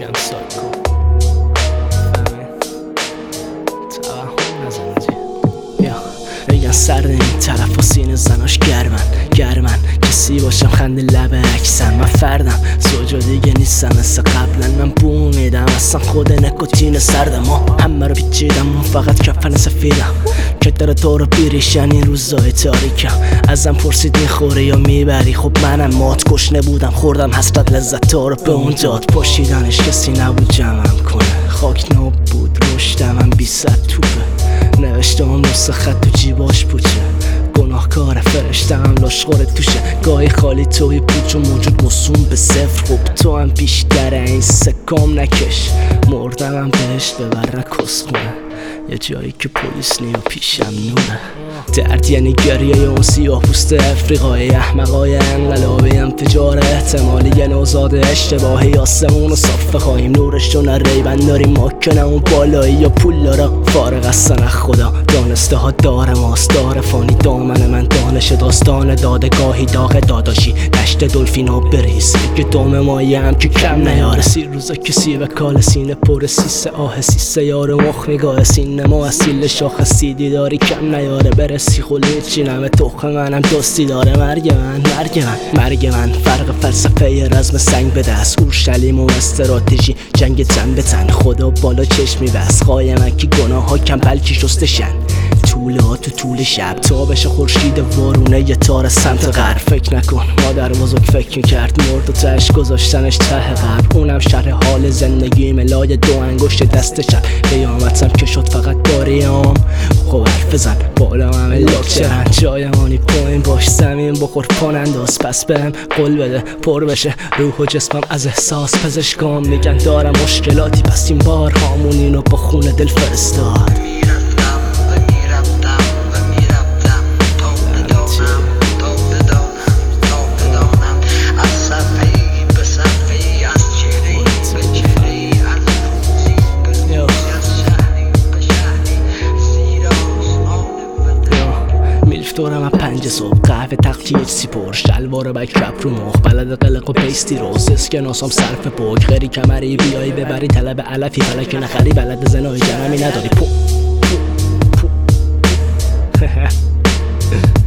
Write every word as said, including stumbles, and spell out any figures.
یکم ساک کن فهمی توهم نزنجی یا بگن سرد این طرف و سینه زناش گرمن گرمن کسی باشم خنده لب عکسن من فردم زوجا دیگه نیستم مثل قبلا من بو میدم اصلا خود نکوتین سردم ما همه رو پیچیدم من فقط کفن سفیدم که داره دور بیریشن این روزای تاریکم ازم پرسید میخوری یا میبری خب منم مات گشنه بودم خوردم حسرت لذت ها رو به اون داد پاشیدنش کسی نبود جمعم کنه خاک ناب بود رشدم من بی صد توپه نوشتم نص خط تو جیباش پوچه گناهکار فرشتم لاشخور توشه گاهی خالی توی پوچ و موجود مصوم به صفر خب تو هم بیشتر این سکام نکش مردم هم بهش ببر کس خونه یه جایی که پلیس نیا پیشم نوره درد یعنی گریه اون سیاه پوست افریقای احمقای انقلابی انفجار احتمالی یه نوزاد اشتباهی آسمون و صافه خواهیم نورش رو ریبن داریم ماکنه اون بالایی یا پول دارا فارغ از سن خدا دانسته ها دار ماست دار فانی دامن من دانش داستان داده گاهی داغ داداشی دشت دلفینا بریز که دام مایی هم که کم نیاره سی روزا کسی و کال سینه پر سیسه آه سیسه یار مخ نگاه سینه ما اصیل شاخ سیدی داری کم نیاره برسی خلی چی نمه توخه منم دوستی داره مرگ من مرگ من مرگ من فرق فلسفه رزم سنگ به دست اورشلیم و استراتژی جنگ تن به تن خدا بالا چشمی بس قایمه که گناه ها کم بلکی شستشن طوله ها تو طول شب تابش خورشید وارونه یه تار سمت غرب فکر نکن مادر بزرگ فکر میکرد مرد و تش گذاشتنش ته قبر اونم شرح حال زندگی ملای دو انگشت دست چپ قیامتم که شد فقط باریام خب حرف بزن بالا همه لاکچرن جایمانی پایین باش زمین بخور پان انداز پس بهم قول بده پر بشه روح و جسمم از احساس پزشکام میگن دارم مشکلاتی پس این بار هامون اینو با خون دل فرستاد دورم از پنج صبح قهوه تقطیه سیپور شلوار بک کپ رو مخ بلد قلق و پیستی روز اسکناسام صرف پوک غری کمری بیایی ببری طلب علفی فلک نخری بلد زنای جنمی نداری پو پو پو